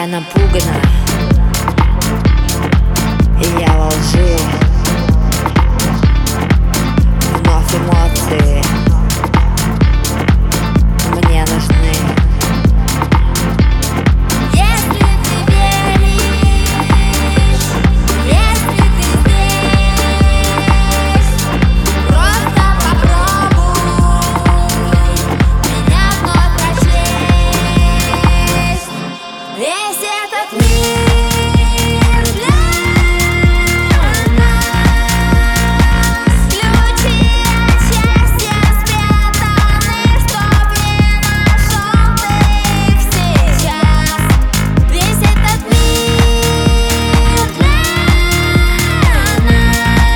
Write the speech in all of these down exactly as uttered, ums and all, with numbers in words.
напугана, и я во лжи. Вновь эмоции мне нужны. Если ты веришь, если ты здесь, просто попробуй меня вновь прочесть. Весь этот мир для нас. Ключи от счастья спрятаны, чтоб не нашел ты их сейчас. Весь этот мир для нас.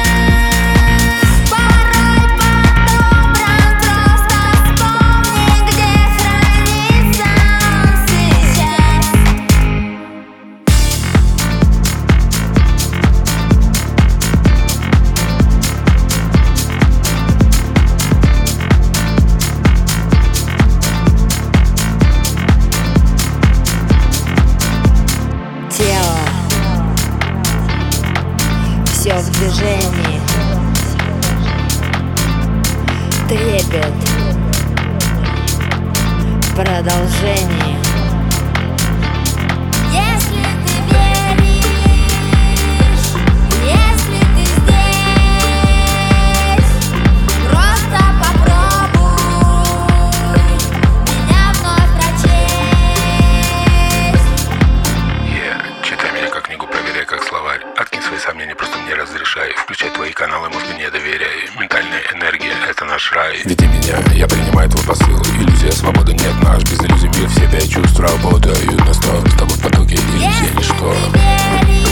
Порой по-доброму просто вспомни, где хранится он сейчас. Тело, все в движении, трепет в продолжении. Если ты веришь, если ты здесь, просто попробуй меня вновь прочесть. Yeah. Читай меня как книгу, проверяй как словарь. Откинь свои сомнения, просто мне разрешай. Включай твои каналы, мозгу не доверяй. Ментальная энергия — это наш рай. Веди меня, я принимаю твой посыл. Иллюзия свободы, нет наш. Без иллюзий мир в себя чувств работаю на сто. С тобой в потоке иллюзия ничто. Если ты веришь,